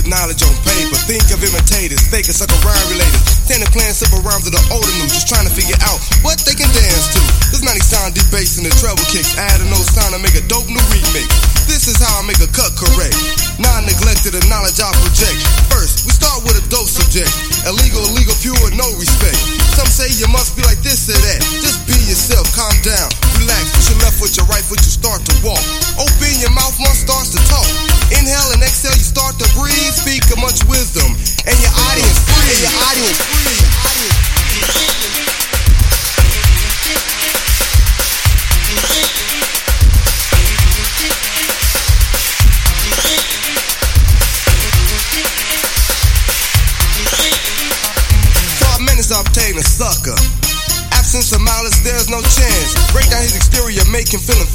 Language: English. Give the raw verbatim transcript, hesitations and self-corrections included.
knowledge on paper. Think of imitators, fake and sucker rhyme relators. Standing playing simple rhymes of the older new, just trying to figure out what they can dance to. This money sound deep bass and the treble kicks. Add a no sound to make a dope new remix. This is how I make a cut correct. Non-neglected the knowledge I project. First, we start with a dope subject. Illegal, illegal, pure, no respect. Some say you must be like this or that. Just be yourself, calm down, relax. Push your left foot, your right foot, you start to walk. Open your mouth, one starts to talk. Inhale and exhale, you start to breathe. Speak of much wisdom, and your audience free. And your audience free. Obtain a sucker. Absence of malice, there's no chance. Break down his exterior, make him feel